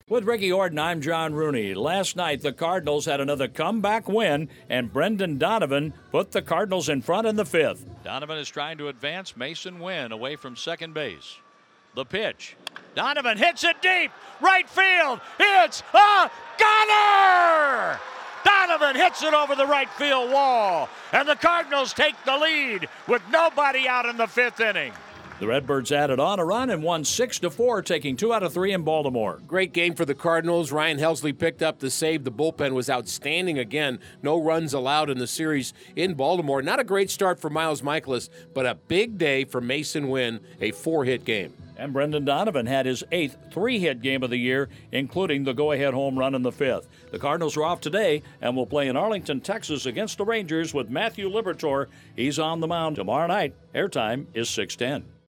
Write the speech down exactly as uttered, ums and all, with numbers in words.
With Ricky Orton, I'm John Rooney. Last night, the Cardinals had another comeback win, and Brendan Donovan put the Cardinals in front in the fifth. Donovan is trying to advance Mason Wynn away from second base. The pitch. Donovan hits it deep. Right field. It's a gunner! Donovan hits it over the right field wall, and the Cardinals take the lead with nobody out in the fifth inning. The Redbirds added on a run and won six to four, taking two out of three in Baltimore. Great game for the Cardinals. Ryan Helsley picked up the save. The bullpen was outstanding again. No runs allowed in the series in Baltimore. Not a great start for Miles Michaelis, but a big day for Mason Wynn, a four-hit game. And Brendan Donovan had his eighth three-hit game of the year, including the go-ahead home run in the fifth. The Cardinals are off today and will play in Arlington, Texas against the Rangers with Matthew Liberatore. He's on the mound tomorrow night. Airtime is six ten.